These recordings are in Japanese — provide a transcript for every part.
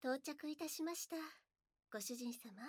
到着いたしました。ご主人様。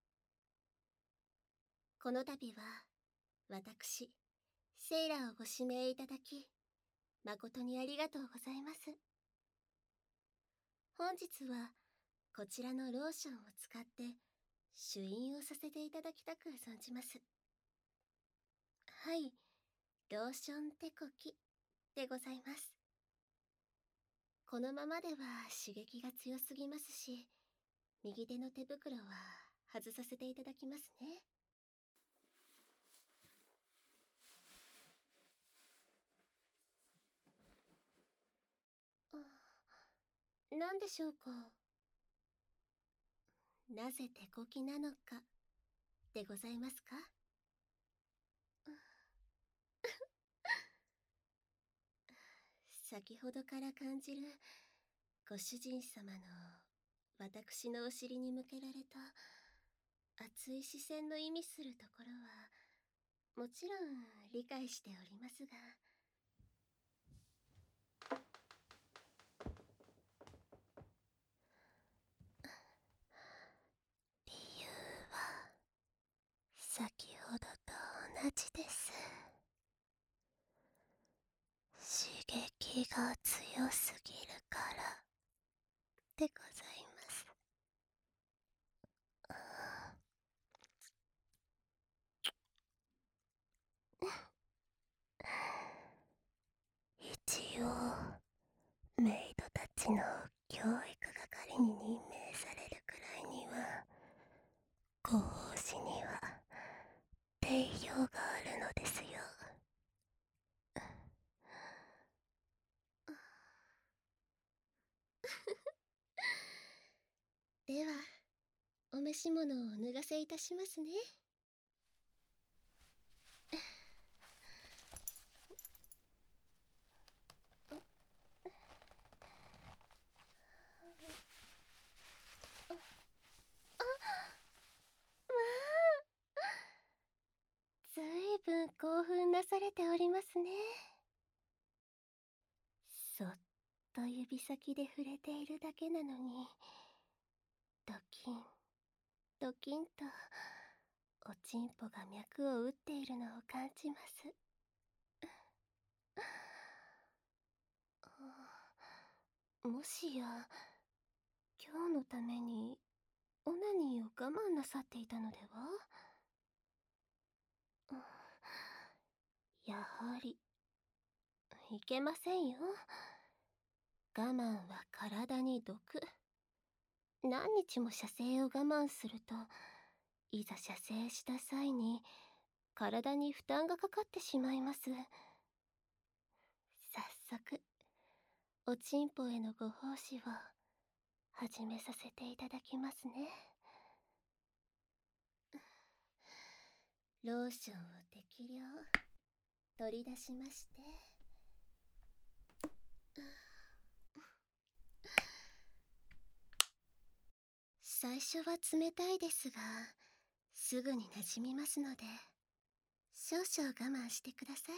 この度は、私、セイラをご指名いただき、誠にありがとうございます。本日は、こちらのローションを使って、朱印をさせていただきたく存じます。はい、ローション手こきでございます。このままでは刺激が強すぎますし、右手の手袋は外させていただきますね。何でしょうか。なぜ手こきなのかでございますか。先ほどから感じるご主人様の私のお尻に向けられた熱い視線の意味するところはもちろん理解しておりますが、理由は先ほどと同じです。刺激が強すぎるからでございます。一応メイドたちの教育係に任命されるくらいには、後方士には定評があるのですよ。では、お召し物を脱がせいたしますね。ずいぶん興奮なされておりますね。そっと指先で触れているだけなのに、ドキンドキンとおちんぽが脈を打っているのを感じます。もしや今日のためにオナニーを我慢なさっていたのでは。やはりいけませんよ。我慢は体に毒。何日も射精を我慢すると、いざ射精した際に体に負担がかかってしまいます。早速おちんぽへのご奉仕を始めさせていただきますね。ローションを適量取り出しまして、最初は冷たいですが、すぐに馴染みますので、少々我慢してください。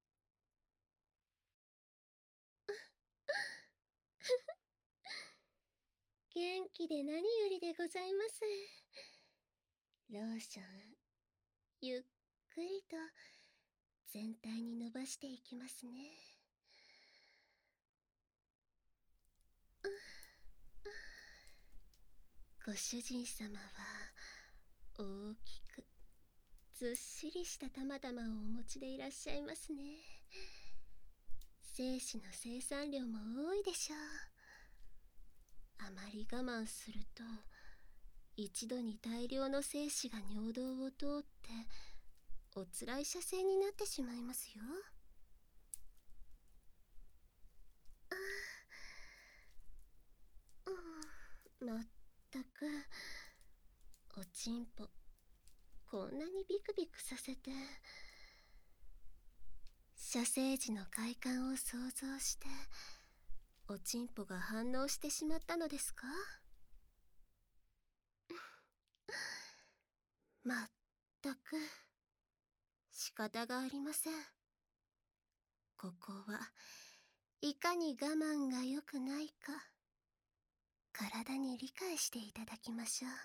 元気で何よりでございます。ローション、ゆっくりと全体に伸ばしていきますね。ご主人様は大きくずっしりした玉々をお持ちでいらっしゃいますね。精子の生産量も多いでしょう。あまり我慢すると、一度に大量の精子が尿道を通っておつらい射精になってしまいますよ。まったく、おちんぽこんなにビクビクさせて。射精時の快感を想像しておちんぽが反応してしまったのですか。まったく仕方がありません。ここはいかに我慢が良くないか体に理解していただきましょう。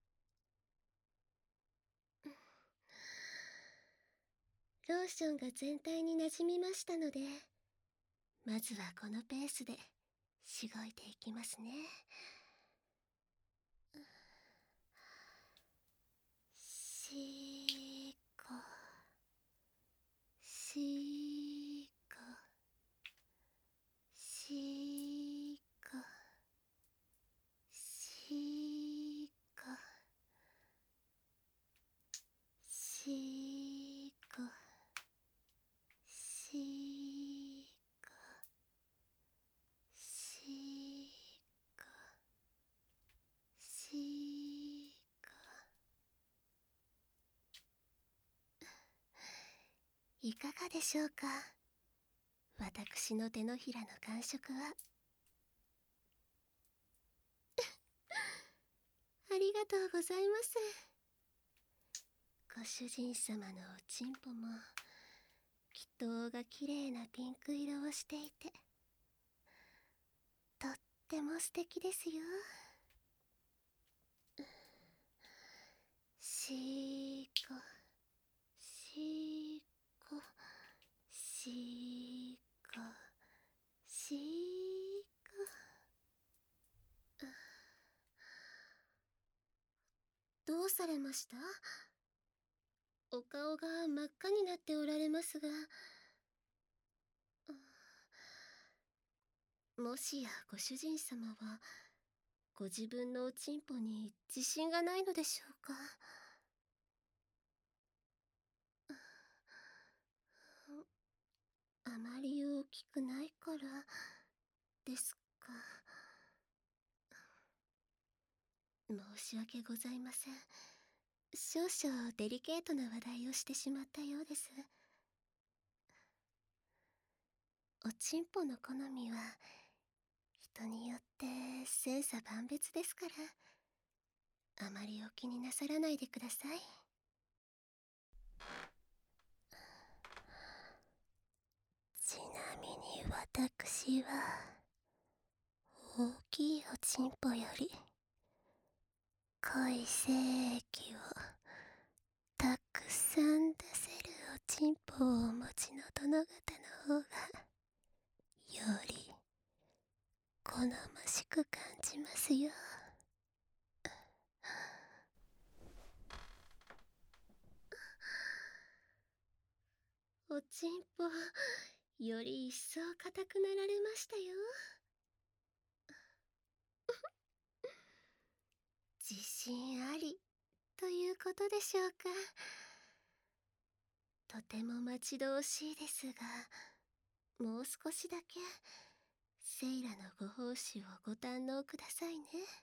ローションが全体に馴染みましたので、まずはこのペースでしごいていきますね。しーこ、しーこ、しーこ、しーこ、しーこ、しーこ、しーこ、しーこ。いかがでしょうか、私の手のひらの感触は。ありがとうございます。ご主人様のおちんぽもきっとが綺麗なピンク色をしていて、とっても素敵ですよ。しーこ、しーこ、しーこ、しーこ。どうされました？お顔が真っ赤になっておられますが。もしやご主人様はご自分のおちんぽに自信がないのでしょうか？あまり大きくないからですか。申し訳ございません。少々デリケートな話題をしてしまったようです。おちんぽの好みは人によって千差万別ですから、あまりお気になさらないでください。ちなみに私は大きいおちんぽより濃い精液をたくさん出せるおちんぽをお持ちの殿方の方がより好ましく感じますよ。おちんぽより一層硬くなられましたよ。自信ありということでしょうか。とても待ち遠しいですが、もう少しだけセイラのご奉仕をご堪能くださいね。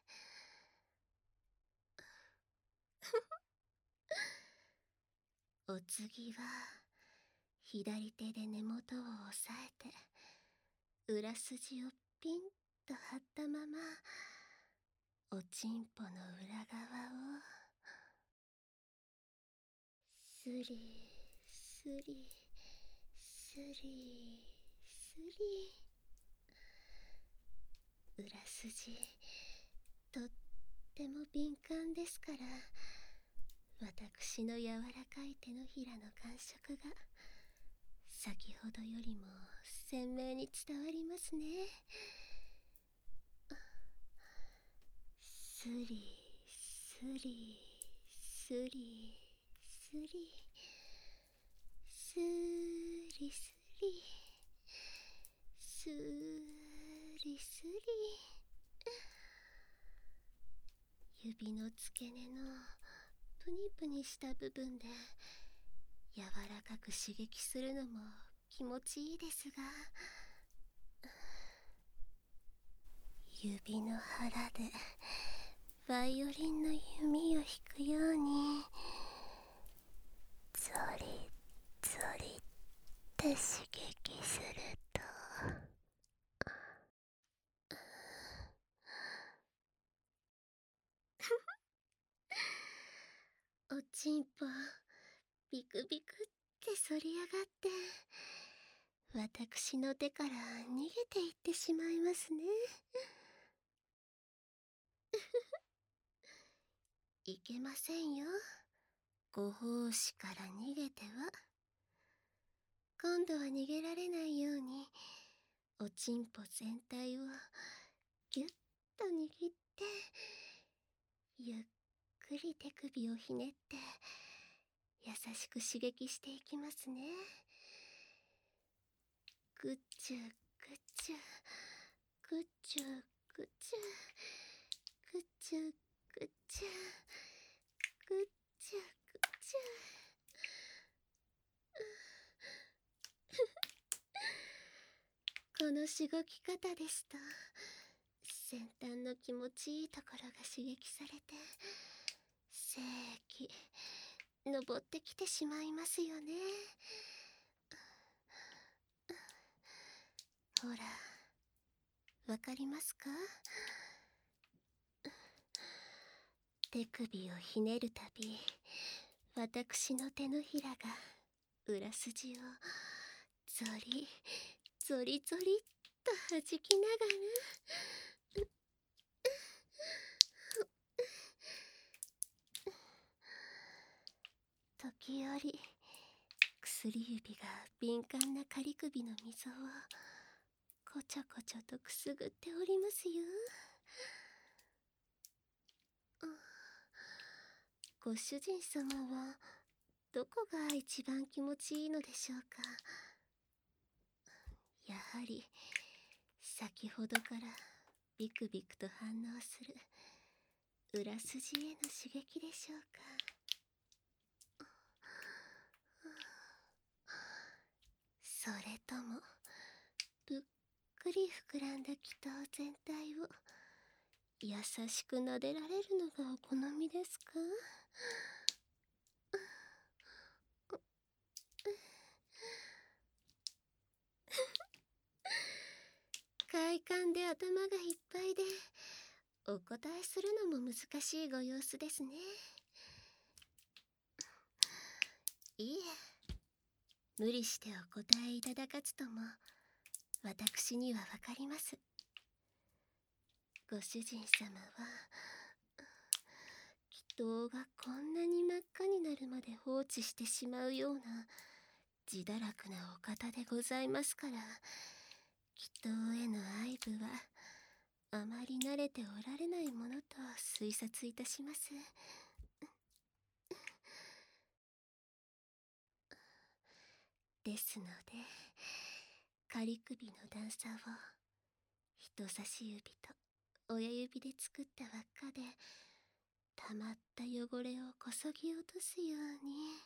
お次は左手で根元を押さえて裏筋をピンと張ったままおちんぽの裏側をスリスリスリスリ。裏筋とっても敏感ですから、私の柔らかい手のひらの感触が先ほどよりも鮮明に伝わりますね。スリスリスリスリスリスリスリスリ。指の付け根のプニプニした部分で柔らかく刺激するのも気持ちいいですが、指の腹でバイオリンの弓を弾くようにゾリゾリって刺激すると、おちんぽビクビクって反り上がって私の手から逃げていってしまいますね。 いけませんよ。ご奉仕から逃げては。今度は逃げられないように、おちんぽ全体をぎゅっと握って、ゆっくり手首をひねって、優しく刺激していきますね。ぐっちゅぐっちゅぐっちゅぐっちゅぐっちゅぐっちゅぐっちゅぐっちゅ。このしごき方ですと、先端の気持ちいいところが刺激されて、精液登ってきてしまいますよね。ほら、わかりますか？手首をひねるたび、私の手のひらが裏筋をゾリゾリゾリっと弾きながら、時折薬指が敏感な仮首の溝をこちょこちょとくすぐっておりますよ。ご主人様はどこが一番気持ちいいのでしょうか。やはり先ほどからビクビクと反応する裏筋への刺激でしょうか。それともぷっくり膨らんだ気筒全体を優しく撫でられるのがお好みですか？快感で頭がいっぱいで、お答えするのも難しいご様子ですね。いえ、無理してお答えいただかずとも、私にはわかります。ご主人様は、祈祷がこんなに真っ赤になるまで放置してしまうような自堕落なお方でございますから、祈祷への愛撫はあまり慣れておられないものと推察いたします。ですので、仮首の段差を人差し指と親指で作った輪っかで溜まった汚れをこそぎ落とすように、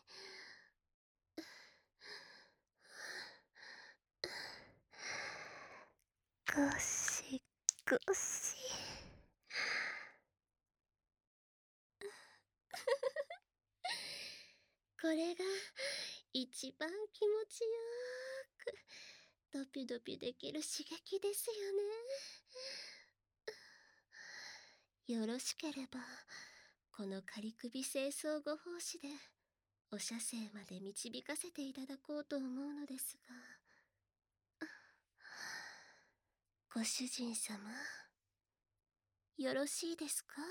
ゴシゴシ。これが一番気持ちよーくドピドピできる刺激ですよね。よろしければこの仮首清掃ご奉仕でお射精まで導かせていただこうと思うのですが、ご主人様、よろしいですか？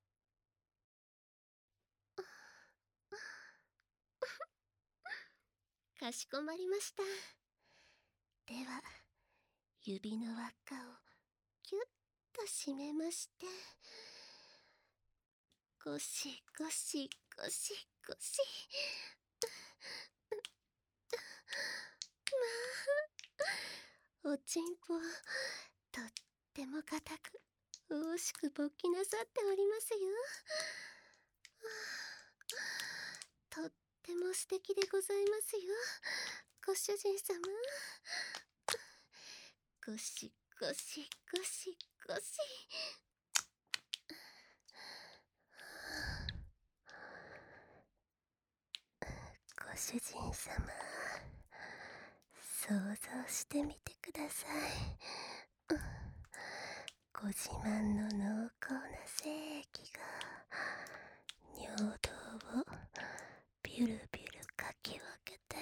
かしこまりました。では、指の輪っかをキュッと締めまして、ゴシゴシゴシゴシ。まあ、おちんぽ、とっても硬く、大しく勃起なさっておりますよ。とっても素敵でございますよ、ご主人様。ゴシゴシゴシゴシ。ご主人様、想像してみてください。ご自慢の濃厚な精液が尿道をビュルビュルかき分けて、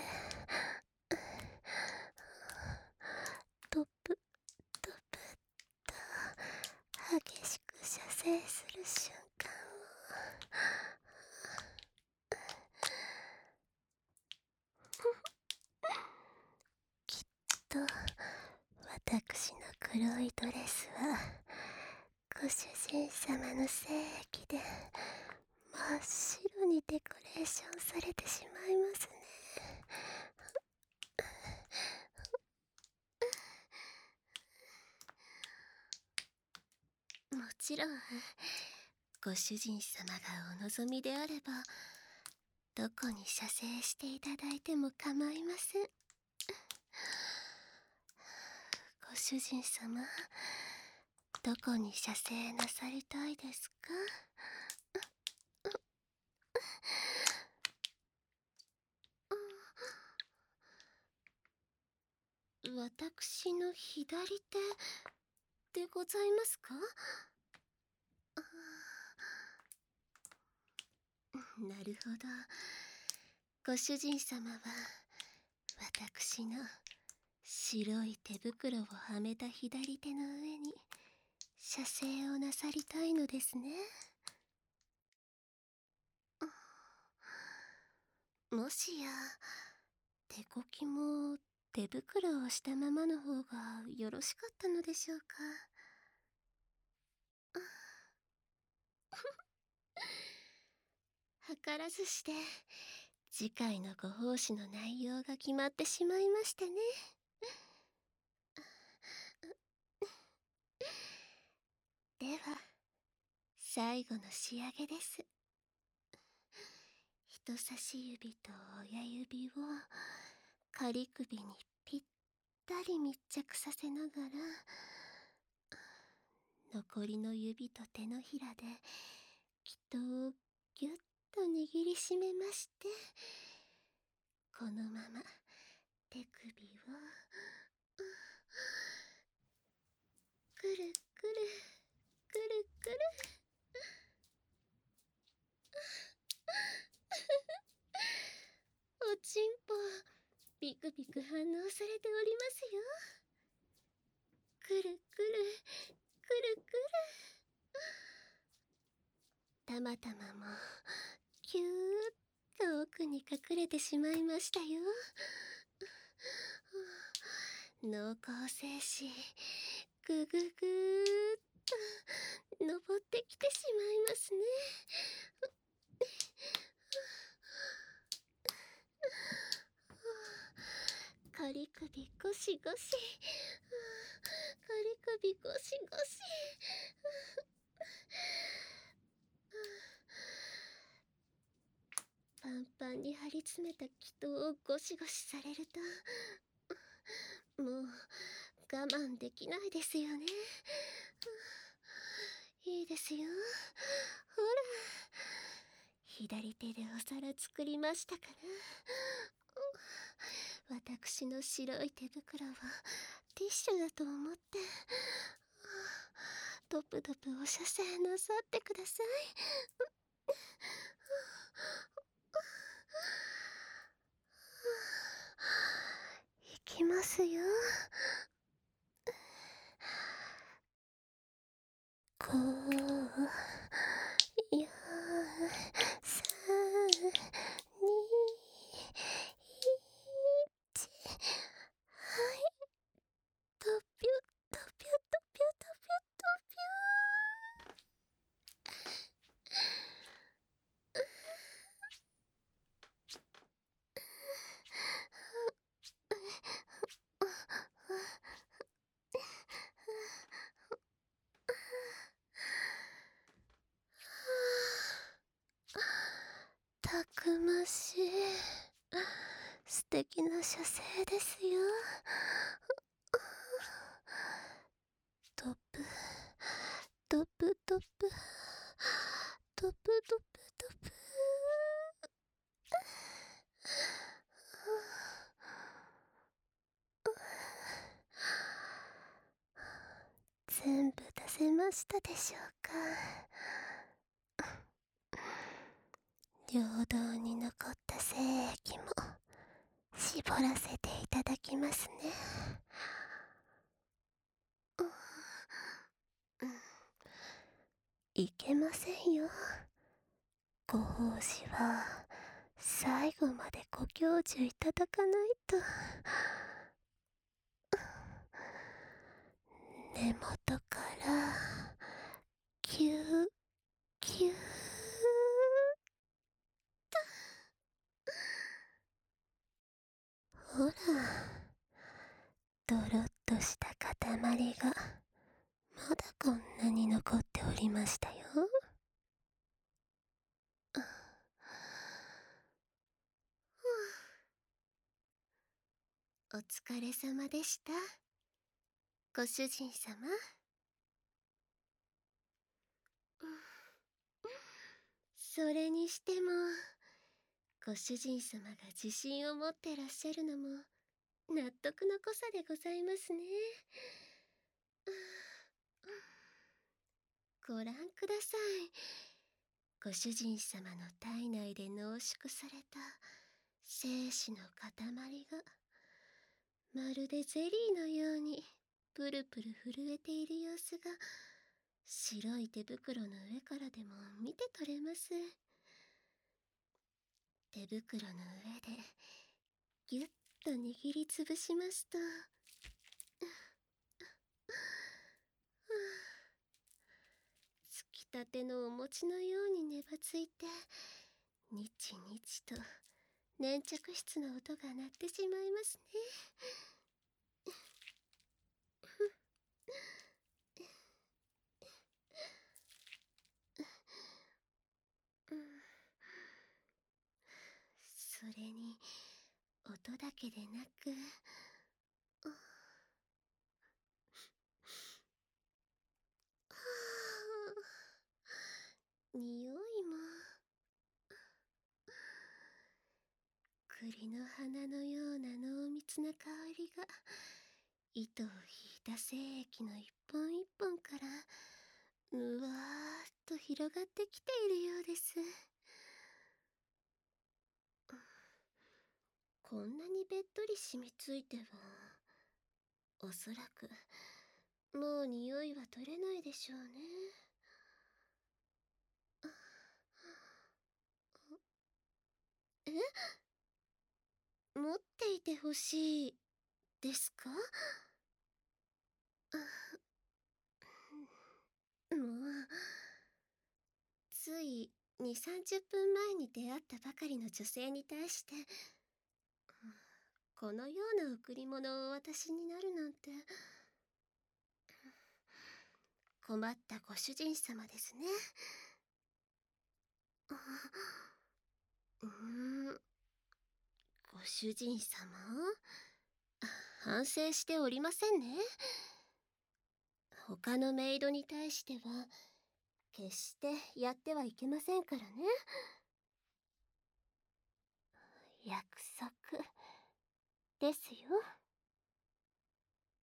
トップトップと激しく射精する瞬間を私の黒いドレスはご主人様の精液で真っ白にデコレーションされてしまいますね。もちろんご主人様がお望みであればどこに射精していただいても構いません。ご主人様、どこに射精なさりたいですか？私の左手でございますか？なるほど。ご主人様は私の白い手袋をはめた左手の上に射精をなさりたいのですね。もしや手こきも手袋をしたままの方がよろしかったのでしょうか？計らずして次回のご奉仕の内容が決まってしまいましてね。では最後の仕上げです。人差し指と親指を仮首にぴったり密着させながら残りの指と手のひらで気筒をぎゅっと握りしめまして、このまま手首をくるくるくるくるおちんぽビクビク反応されておりますよ。くるくるくるくる。たまたまもキューッと奥に隠れてしまいましたよ。濃厚精子ぐぐぐーっと登ってきてしまいますね。仮首ゴシゴシ、仮首ゴシゴシ。パンパンに張り詰めた気筒をゴシゴシされるともう我慢できないですよね。いいですよ、ほら左手でお皿作りましたから。私の白い手袋はティッシュだと思ってドプドプお射精なさってください。いきますよ。5、4、3、2、1。はい。ドピュドピュドピュドピュドピュ。たくましい素敵な射精ですよ。ドプドプドプドプドプドプ。全部出せましたでしょうか？尿道に残った精液も絞らせていただきますね。いけませんよ。ご奉仕は最後までご教授いただかないと。 根元からキューキューほら、ドロッとした塊がまだこんなに残っておりましたよ。お疲れ様でした、ご主人様。それにしても、ご主人様が自信を持ってらっしゃるのも納得の濃さでございますね。ご覧ください。ご主人様の体内で濃縮された精子の塊がまるでゼリーのようにプルプル震えている様子が白い手袋の上からでも見て取れます。手袋の上でぎゅっと握りつぶしますと、つきたてのお餅のようにねばついて、にちにちと粘着質の音が鳴ってしまいますね。それに音だけでなく、匂いも。栗の花のような濃密な香りが糸を引いた精液の一本一本からうわーっと広がってきているようです。こんなにべっとり染みついては、おそらくもう匂いは取れないでしょうね。え、持っていてほしいですか？もう、つい2、30分前に出会ったばかりの女性に対して、このような贈り物をお渡しになるなんて。困ったご主人様ですね。うーん、ご主人様、反省しておりませんね。他のメイドに対しては決してやってはいけませんからね。約束ですよ。